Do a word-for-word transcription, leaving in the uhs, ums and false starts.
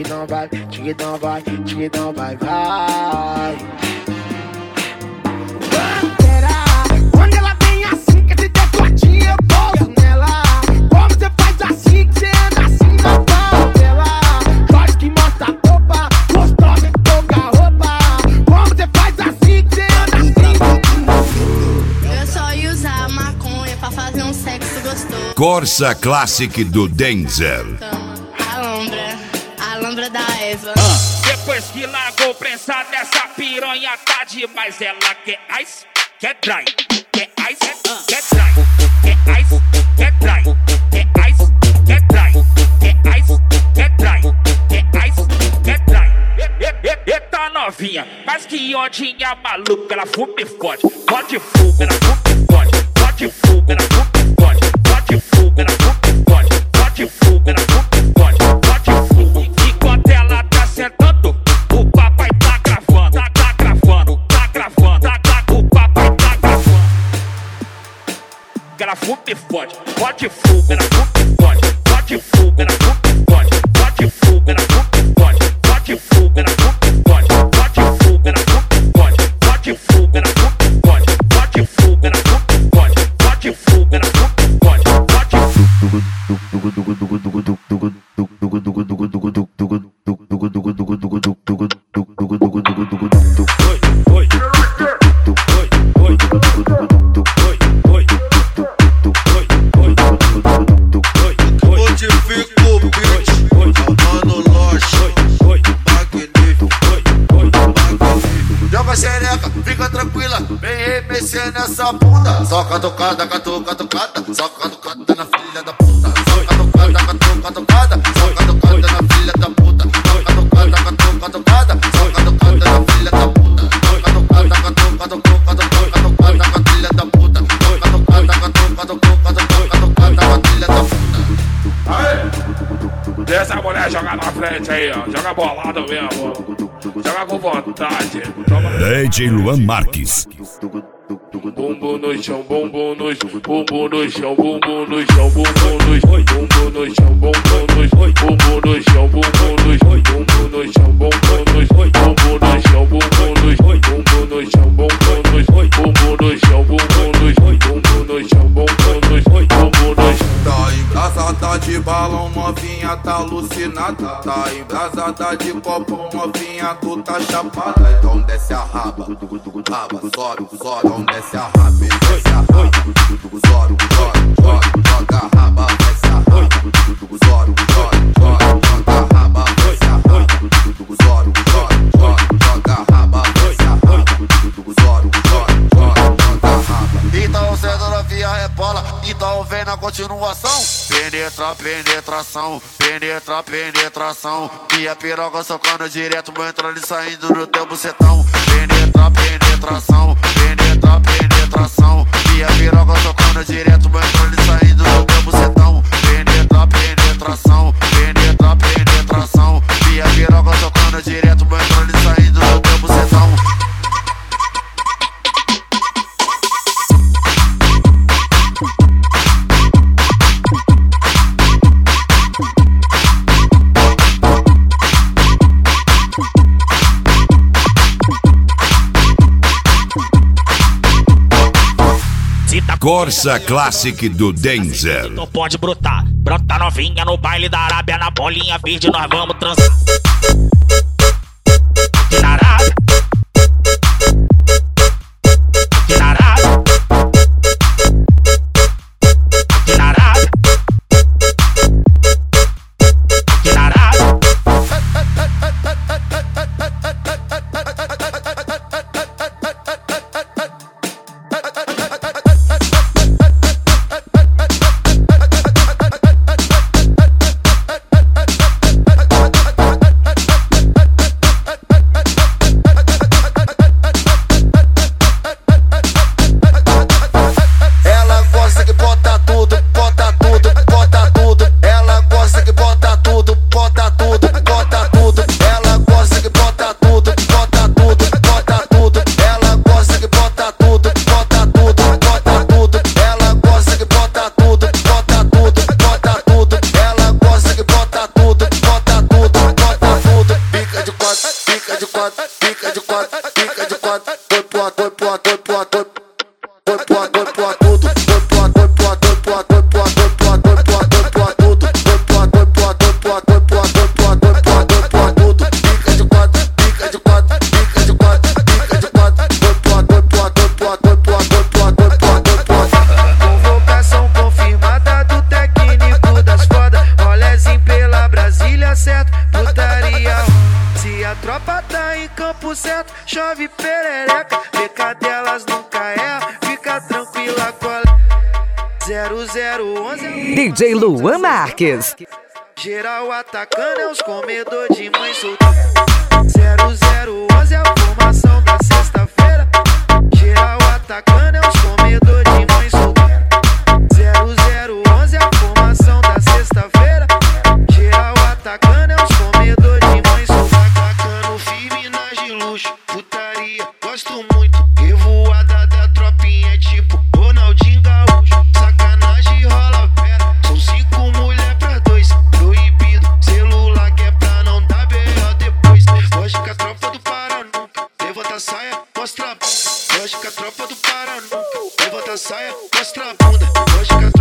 Tiquitão vai, tiquitão vai, tiquitão vai, vai. Quando ela vem assim, que esse decotinho eu pouso nela. Como você faz assim, que você anda assim na favela. Jorge que mostra a roupa, gostosa que toca a roupa. Como você faz assim, que você anda assim. Eu só ia usar maconha pra fazer um sexo gostoso. Corsa Classic do Denzel. Alambra, alambra da Eva. Uh, depois que largou prensa dessa piranha tá demais. Ela quer ice, quer dry, quer ice, uh, quer dry, quer ice, quer dry, quer ice, quer dry, quer ice, quer dry, quer ice, quer dry. Eita novinha, mas que ondinha maluca. Ela fuma e fode, fode fuga, ela fuma e fode, fode fuga, ela fuma e fode, fode fuga, ela fuma e fode, fode fuga, ela fuma e fode, fode fuga. Enquanto ela tá sentando, o papai tá gravando, tá, tá gravando, tá gravando, tá, tá, o papai tá gravando. Ela fuma e fode, fode fuga, ela fuma e fode, fode fuga, ela fuma e fode, fode fuga, ela fuma e fode, fode fuga, ela fuma e fode, fode fuga, ela fuma e fode, fode fuga, ela fuma e fode, fode fuga, ela fuma e fode, fode fuga, ela fuma e fode, Joga xereca, fica tranquila, vem remexer nessa bunda. Só catucada, catuca, catucada, só catucada na filha da puta. Só catucada, catuca, catucada, só catucada na filha da puta. Só catucada, catuca, catucada, só catucada na filha da puta. Só catucada, catuca, catuca, catucada na filha da puta. Só catucada, catuca, catuca, catucada na filha da puta. Aê! Deixa a mulher jogar na frente aí, ó. Joga bolado mesmo. Joga com vontade. D J Luan Marques. Bumbum no chão, bumbum no chão, bumbum no chão, bumbum no chão, bumbum no chão, bumbum no chão, bumbum no chão, bumbum no chão, bumbum no chão, bumbum no chão, bumbum no chão, bumbum no chão, bumbum no chão, bumbum no chão, bumbum no chão, bumbum no chão, bumbum no chão, bumbum no chão, bumbum no chão, bumbum no chão. Tá embrasada de balão, novinha tá alucinada. Tá embrasada de copo, novinha tu tá chapada. Então desce a raba, raba, sobe, sobe, então desce a raba, desce a raba, sobe, sobe, sobe, joga a raba, desce a raba, sobe, sobe, sobe, joga a raba, desce a raba, sobe, sobe, sobe, joga a raba, desce a raba, sobe, sobe, sobe, joga a raba. Então sendo novinha rebola, então vem na continuação. Penetra, penetração, penetra, penetração. Minha piroca socando direto, vou entrando e saindo no teu bucetão. Penetra, penetração, penetra, penetração. Minha piroca socando direto, vou entrando e saindo no teu bucetão. Penetra, penetração, penetra, penetração. Minha piroca socando direto, vou entrando e saindo no teu bucetão. Corsa Classic do Denzel. Então pode brotar, brota novinha no baile da Arábia, na bolinha verde nós vamos transar. Aqui na Arábia, aqui na Arábia, aqui na Arábia, aqui na Arábia. Convocação confirmada do técnico das foda. Rolezinho pela Brasília, certo? Putaria. Se a tropa tá em campo certo, chove perereca. Pecadelas nunca erra, fica tranquila com a zero zero onze. D J Luan Marques. Geral atacando é os comedor de mãe solteira. zero zero onze é a formação da sexta-feira. Geral atacando é os comedor de mãe solteira. zero zero onze é a formação da sexta-feira. Geral atacando é os comedor de mãe solteira. Atacando firme nas de luxo, putaria, gosto muito. Revoada da tropinha é tipo Ronaldinho Gaúcho. Sacanagem rola fera, são cinco mulher pra dois. Proibido, celular que é pra não dar B O depois. Lógica, a tropa do Pará nunca levanta a saia, mostra a bunda. Lógica, a tropa do Pará nunca levanta a saia, mostra a bunda. Lógica,